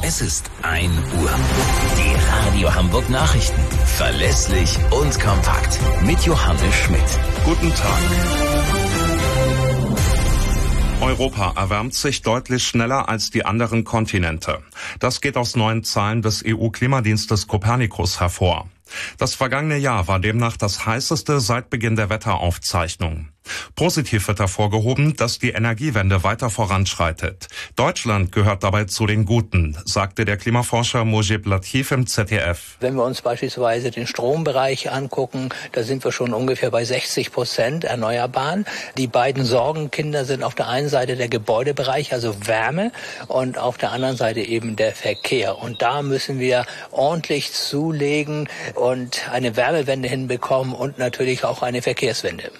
Es ist 1 Uhr. Die Radio Hamburg Nachrichten. Verlässlich und kompakt. Mit Johannes Schmidt. Guten Tag. Europa erwärmt sich deutlich schneller als die anderen Kontinente. Das geht aus neuen Zahlen des EU-Klimadienstes Copernicus hervor. Das vergangene Jahr war demnach das heißeste seit Beginn der Wetteraufzeichnung. Positiv wird hervorgehoben, dass die Energiewende weiter voranschreitet. Deutschland gehört dabei zu den Guten, sagte der Klimaforscher Mujib Latif im ZDF. Wenn wir uns beispielsweise den Strombereich angucken, da sind wir schon ungefähr bei 60% Erneuerbaren. Die beiden Sorgenkinder sind auf der einen Seite der Gebäudebereich, also Wärme, und auf der anderen Seite eben der Verkehr. Und da müssen wir ordentlich zulegen und eine Wärmewende hinbekommen und natürlich auch eine Verkehrswende.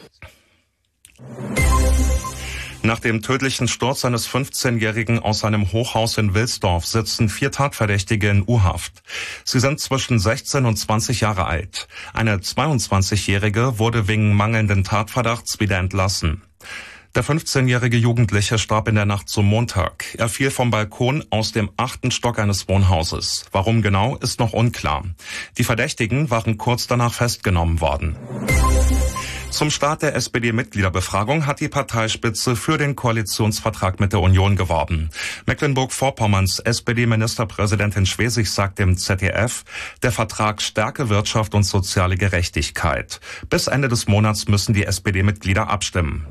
Nach dem tödlichen Sturz eines 15-Jährigen aus einem Hochhaus in Wilsdorf sitzen 4 Tatverdächtige in U-Haft. Sie sind zwischen 16 und 20 Jahre alt. Eine 22-Jährige wurde wegen mangelnden Tatverdachts wieder entlassen. Der 15-jährige Jugendliche starb in der Nacht zum Montag. Er fiel vom Balkon aus dem 8. Stock eines Wohnhauses. Warum genau, ist noch unklar. Die Verdächtigen waren kurz danach festgenommen worden. Zum Start der SPD-Mitgliederbefragung hat die Parteispitze für den Koalitionsvertrag mit der Union geworben. Mecklenburg-Vorpommerns SPD-Ministerpräsidentin Schwesig sagt dem ZDF, der Vertrag stärke Wirtschaft und soziale Gerechtigkeit. Bis Ende des Monats müssen die SPD-Mitglieder abstimmen.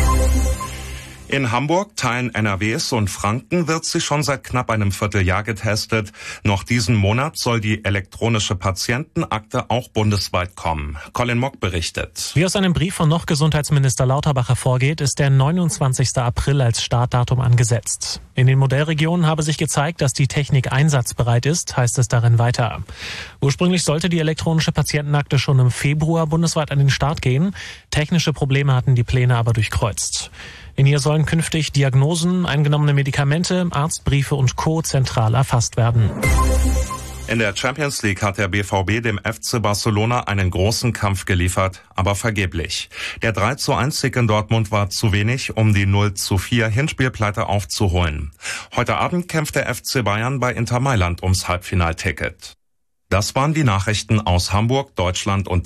In Hamburg, Teilen NRWs und Franken wird sie schon seit knapp einem Vierteljahr getestet. Noch diesen Monat soll die elektronische Patientenakte auch bundesweit kommen. Colin Mock berichtet. Wie aus einem Brief von noch Gesundheitsminister Lauterbach hervorgeht, ist der 29. April als Startdatum angesetzt. In den Modellregionen habe sich gezeigt, dass die Technik einsatzbereit ist, heißt es darin weiter. Ursprünglich sollte die elektronische Patientenakte schon im Februar bundesweit an den Start gehen. Technische Probleme hatten die Pläne aber durchkreuzt. In ihr sollen künftig Diagnosen, eingenommene Medikamente, Arztbriefe und Co. zentral erfasst werden. In der Champions League hat der BVB dem FC Barcelona einen großen Kampf geliefert, aber vergeblich. Der 3:1 in Dortmund war zu wenig, um die 0:4 Hinspielpleite aufzuholen. Heute Abend kämpft der FC Bayern bei Inter Mailand ums Halbfinalticket. Das waren die Nachrichten aus Hamburg, Deutschland und